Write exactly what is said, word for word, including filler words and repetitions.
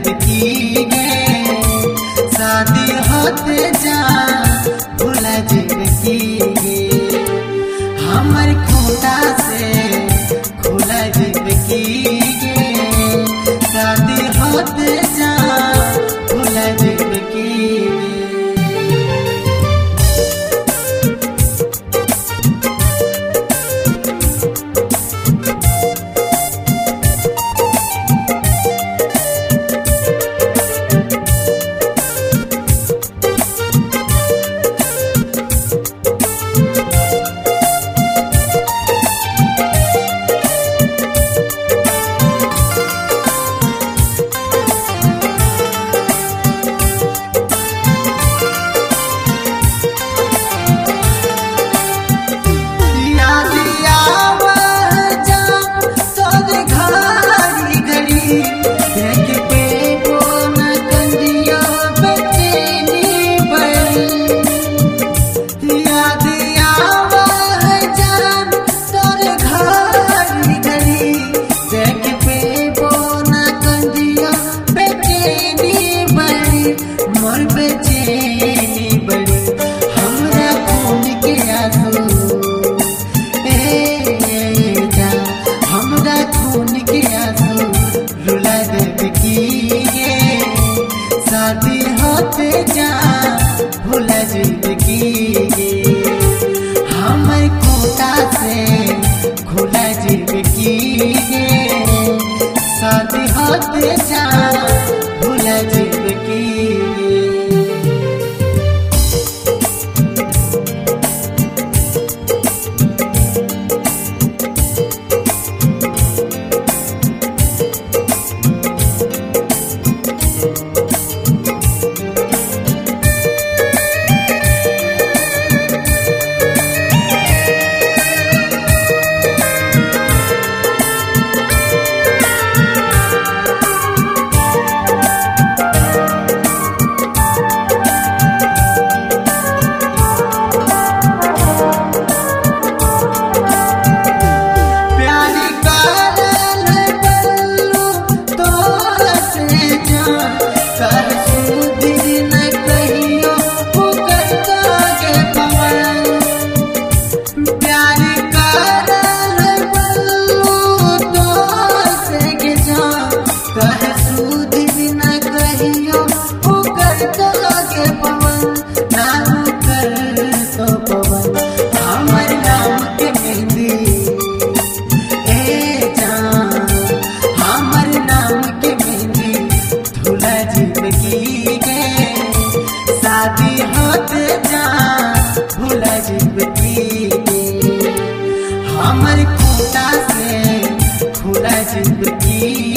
जिंदगी गे शादी होते जा भूला जिंदगी गे हमर खूंटा से खुला जिंदगी गे शादी होते जा भूला जिंदगी गे। मोर बेचैनी बड़ी हमरा खून के आंसू ए जा हमरा खून के आंसू रुला देव की गे शादी होते जा भूला जिंदगी गे हमर खूंटा से खुला जिंदगी गे शादी होते जा भूला जिंदगी गे। शादी होते जा भूला जिंदगी गे हमर खूंटा से खुला जिंदगी